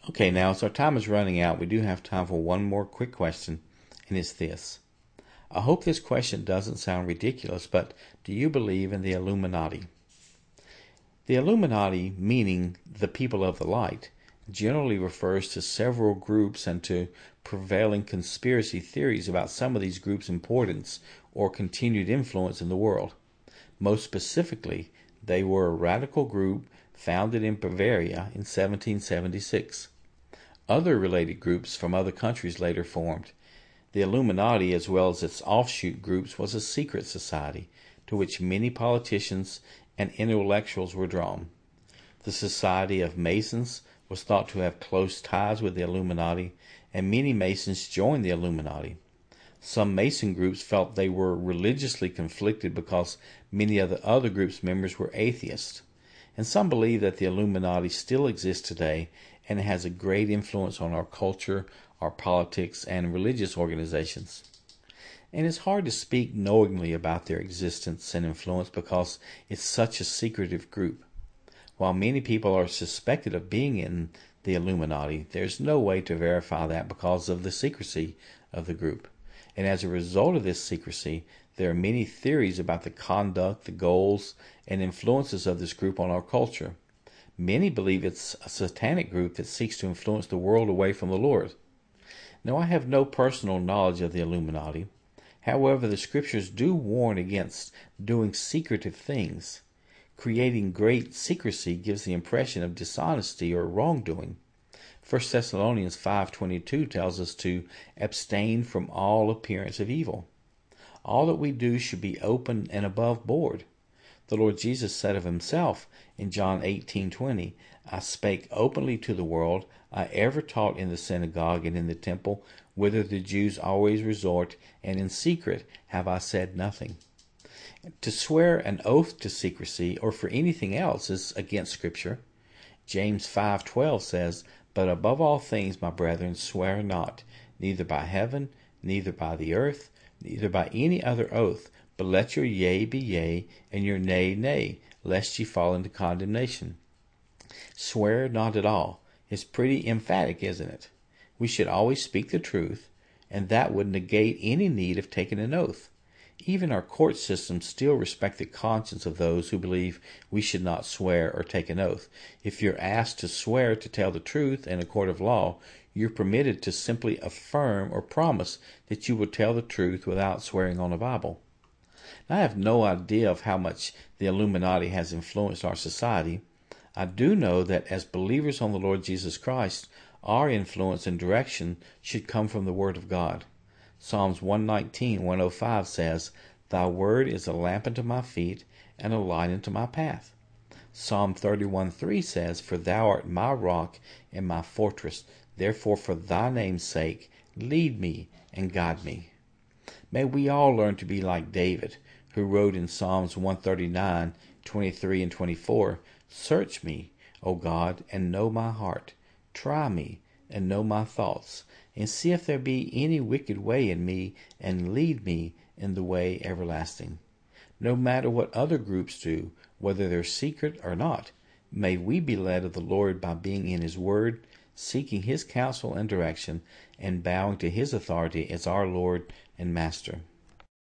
Okay, now as our time is running out, we do have time for one more quick question, and it's this. I hope this question doesn't sound ridiculous, but do you believe in the Illuminati? The Illuminati, meaning the people of the light, generally refers to several groups and to prevailing conspiracy theories about some of these groups' importance or continued influence in the world. Most specifically, they were a radical group founded in Bavaria in 1776. Other related groups from other countries later formed. The Illuminati, as well as its offshoot groups, was a secret society to which many politicians and intellectuals were drawn. The Society of Masons was thought to have close ties with the Illuminati, and many Masons joined the Illuminati. Some Mason groups felt they were religiously conflicted because many of the other groups' members were atheists. And some believe that the Illuminati still exists today and has a great influence on our culture, our politics, and religious organizations. And it's hard to speak knowingly about their existence and influence because it's such a secretive group. While many people are suspected of being in the Illuminati, there's no way to verify that because of the secrecy of the group. And as a result of this secrecy, there are many theories about the conduct, the goals, and influences of this group on our culture. Many believe it's a satanic group that seeks to influence the world away from the Lord. Now, I have no personal knowledge of the Illuminati. However, the scriptures do warn against doing secretive things. Creating great secrecy gives the impression of dishonesty or wrongdoing. 1 Thessalonians 5:22 tells us to abstain from all appearance of evil. All that we do should be open and above board. The Lord Jesus said of himself in John 18:20, I spake openly to the world, I ever taught in the synagogue and in the temple, whither the Jews always resort, and in secret have I said nothing. To swear an oath to secrecy or for anything else is against Scripture. James 5:12 says, But above all things, my brethren, swear not, neither by heaven, neither by the earth, neither by any other oath, but let your yea be yea, and your nay, nay, lest ye fall into condemnation. Swear not at all. It's pretty emphatic, isn't it? We should always speak the truth, and that would negate any need of taking an oath. Even our court systems still respect the conscience of those who believe we should not swear or take an oath. If you're asked to swear to tell the truth in a court of law, you're permitted to simply affirm or promise that you will tell the truth without swearing on a Bible. Now, I have no idea of how much the Illuminati has influenced our society. I do know that as believers on the Lord Jesus Christ, our influence and direction should come from the Word of God. Psalms 119:105 says, Thy word is a lamp unto my feet and a light unto my path. Psalm 31:3 says, For thou art my rock and my fortress, therefore for thy name's sake lead me and guide me. May we all learn to be like David, who wrote in Psalms 139:23 and 24, Search me, O God, and know my heart. Try me, and know my thoughts, and see if there be any wicked way in me, and lead me in the way everlasting. No matter what other groups do, whether they're secret or not, may we be led of the Lord by being in His Word, seeking His counsel and direction, and bowing to His authority as our Lord and Master.